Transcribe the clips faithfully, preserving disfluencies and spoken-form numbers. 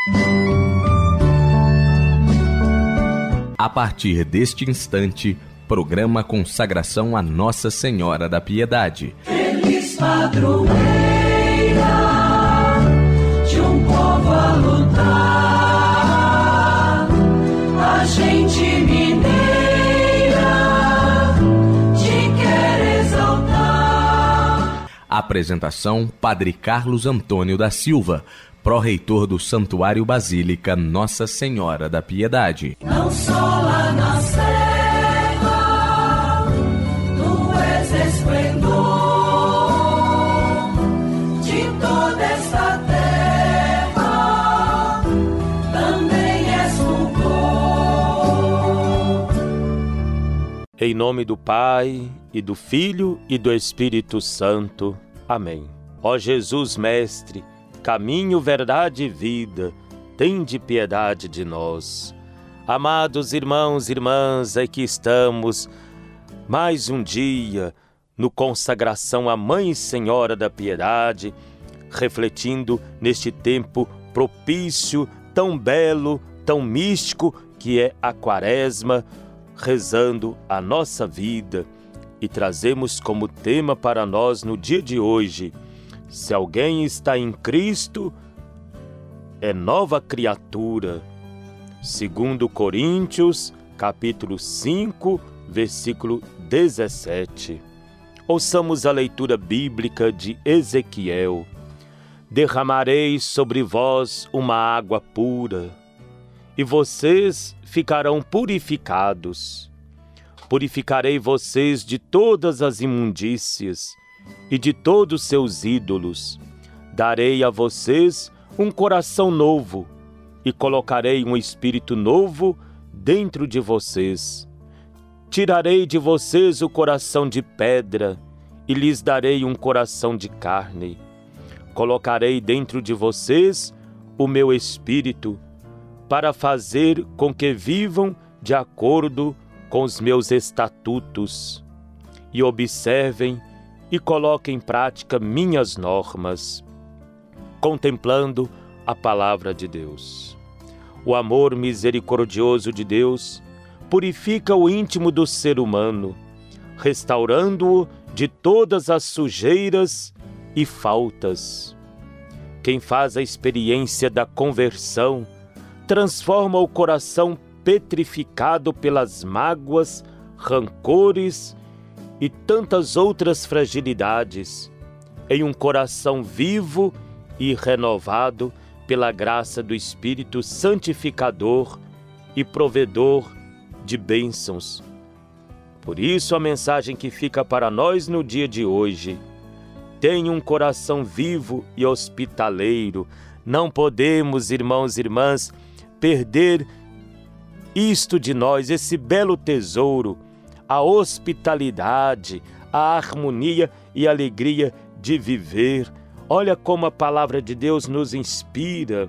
A partir deste instante, programa Consagração a Nossa Senhora da Piedade. Feliz padroeira de um povo a lutar, a gente mineira te quer exaltar. Apresentação: Padre Carlos Antônio da Silva, pró-reitor do Santuário Basílica Nossa Senhora da Piedade. Não só lá na serra, tu és esplendor de toda esta terra, também és fulgor. Em nome do Pai, e do Filho, e do Espírito Santo. Amém. Ó Jesus Mestre, caminho, verdade e vida, tende piedade de nós. Amados irmãos e irmãs, aqui estamos, mais um dia, no Consagração à Mãe Senhora da Piedade, refletindo neste tempo propício, tão belo, tão místico, que é a Quaresma, rezando a nossa vida. E trazemos como tema para nós no dia de hoje: se alguém está em Cristo, é nova criatura. Segundo Coríntios, capítulo cinco, versículo dezessete. Ouçamos a leitura bíblica de Ezequiel. Derramarei sobre vós uma água pura, e vocês ficarão purificados. Purificarei vocês de todas as imundícias e de todos seus ídolos. Darei a vocês um coração novo e colocarei um espírito novo dentro de vocês. Tirarei de vocês o coração de pedra e lhes darei um coração de carne. Colocarei dentro de vocês o meu espírito para fazer com que vivam de acordo com os meus estatutos e observem e coloquem em prática minhas normas, contemplando a palavra de Deus. O amor misericordioso de Deus purifica o íntimo do ser humano, restaurando-o de todas as sujeiras e faltas. Quem faz a experiência da conversão transforma o coração petrificado pelas mágoas, rancores e tantas outras fragilidades em um coração vivo e renovado pela graça do Espírito santificador e provedor de bênçãos. Por isso a mensagem que fica para nós no dia de hoje: tenha um coração vivo e hospitaleiro. Não podemos, irmãos e irmãs, perder isto de nós, esse belo tesouro, a hospitalidade, a harmonia e a alegria de viver. Olha como a palavra de Deus nos inspira.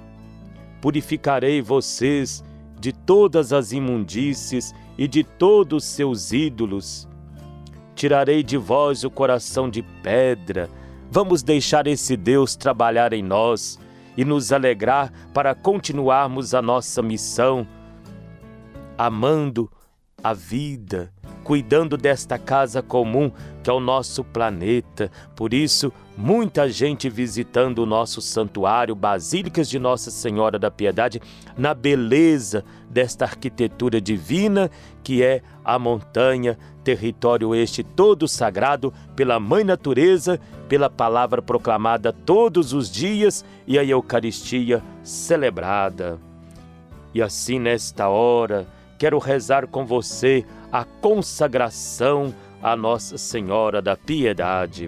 Purificarei vocês de todas as imundícies e de todos os seus ídolos. Tirarei de vós o coração de pedra. Vamos deixar esse Deus trabalhar em nós e nos alegrar para continuarmos a nossa missão, amando a vida, cuidando desta casa comum que é o nosso planeta. Por isso, muita gente visitando o nosso santuário, Basílicas de Nossa Senhora da Piedade, na beleza desta arquitetura divina que é a montanha, território este todo sagrado pela Mãe Natureza, pela palavra proclamada todos os dias e a Eucaristia celebrada. E assim, nesta hora, quero rezar com você a consagração à Nossa Senhora da Piedade.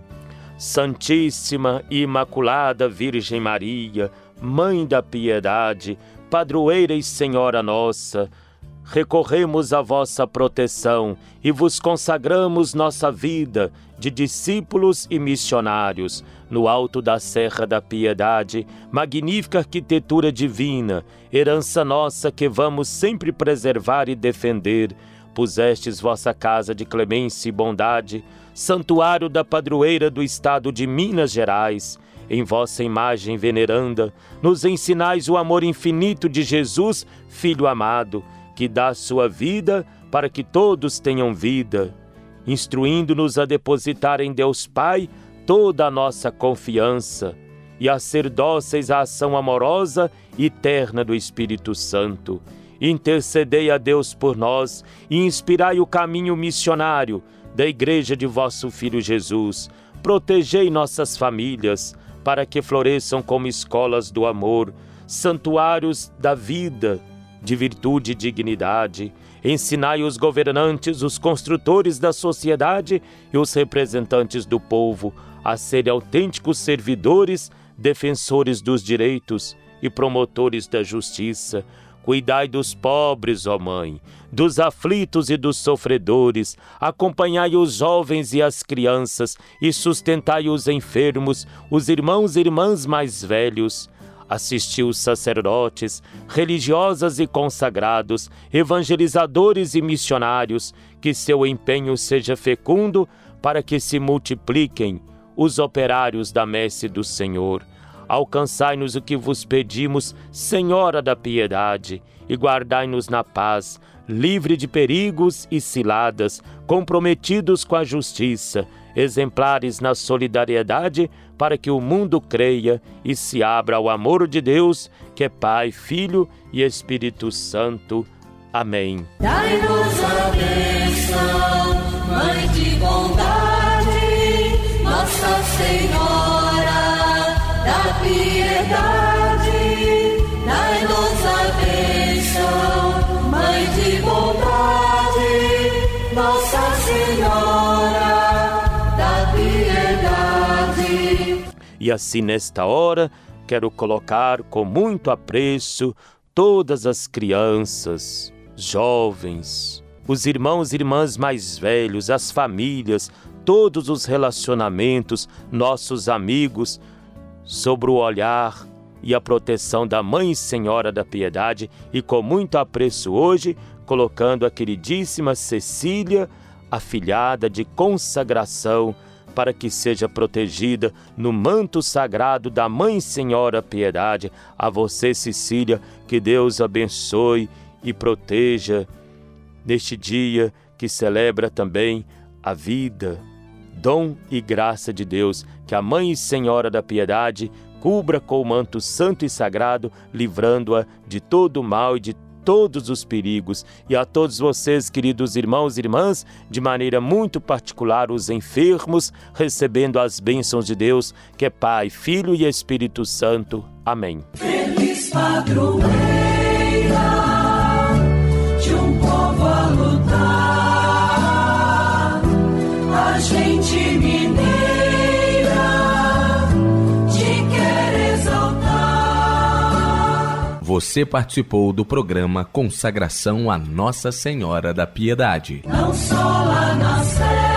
Santíssima e Imaculada Virgem Maria, Mãe da Piedade, Padroeira e Senhora nossa, recorremos à vossa proteção e vos consagramos nossa vida de discípulos e missionários no alto da Serra da Piedade, magnífica arquitetura divina, herança nossa que vamos sempre preservar e defender. Pusestes vossa casa de clemência e bondade, santuário da padroeira do estado de Minas Gerais, em vossa imagem veneranda, nos ensinais o amor infinito de Jesus, Filho amado, que dá sua vida para que todos tenham vida, instruindo-nos a depositar em Deus Pai toda a nossa confiança e a ser dóceis à ação amorosa e terna do Espírito Santo. Intercedei a Deus por nós e inspirai o caminho missionário da Igreja de vosso Filho Jesus. Protegei nossas famílias, para que floresçam como escolas do amor, santuários da vida, de virtude e dignidade. Ensinai os governantes, os construtores da sociedade e os representantes do povo a serem autênticos servidores, defensores dos direitos e promotores da justiça. Cuidai dos pobres, ó Mãe, dos aflitos e dos sofredores, acompanhai os jovens e as crianças e sustentai os enfermos, os irmãos e irmãs mais velhos. Assisti os sacerdotes, religiosas e consagrados, evangelizadores e missionários, que seu empenho seja fecundo para que se multipliquem os operários da messe do Senhor. Alcançai-nos o que vos pedimos, Senhora da piedade, e guardai-nos na paz, livre de perigos e ciladas, comprometidos com a justiça, exemplares na solidariedade, para que o mundo creia e se abra ao amor de Deus, que é Pai, Filho e Espírito Santo. Amém. Dai-nos a bênção, Mãe de bondade, Nossa Senhora da piedade. Dai-nos a bênção, Mãe de bondade, Nossa Senhora da piedade. E assim, nesta hora, quero colocar com muito apreço todas as crianças, jovens, os irmãos e irmãs mais velhos, as famílias, todos os relacionamentos, nossos amigos, sobre o olhar e a proteção da Mãe Senhora da Piedade, e com muito apreço hoje, colocando a queridíssima Cecília, afilhada de consagração, para que seja protegida no manto sagrado da Mãe Senhora Piedade. A você, Cecília, que Deus abençoe e proteja neste dia que celebra também a vida, dom e graça de Deus. Que a Mãe Senhora da Piedade cubra com o manto santo e sagrado, livrando-a de todo o mal e de todos os perigos. E a todos vocês, queridos irmãos e irmãs, de maneira muito particular, os enfermos, recebendo as bênçãos de Deus, que é Pai, Filho e Espírito Santo. Amém. Feliz padroeira de um povo a lutar, a gente mineira te quer exaltar. Você participou do programa Consagração a Nossa Senhora da Piedade. Não só lá na Sé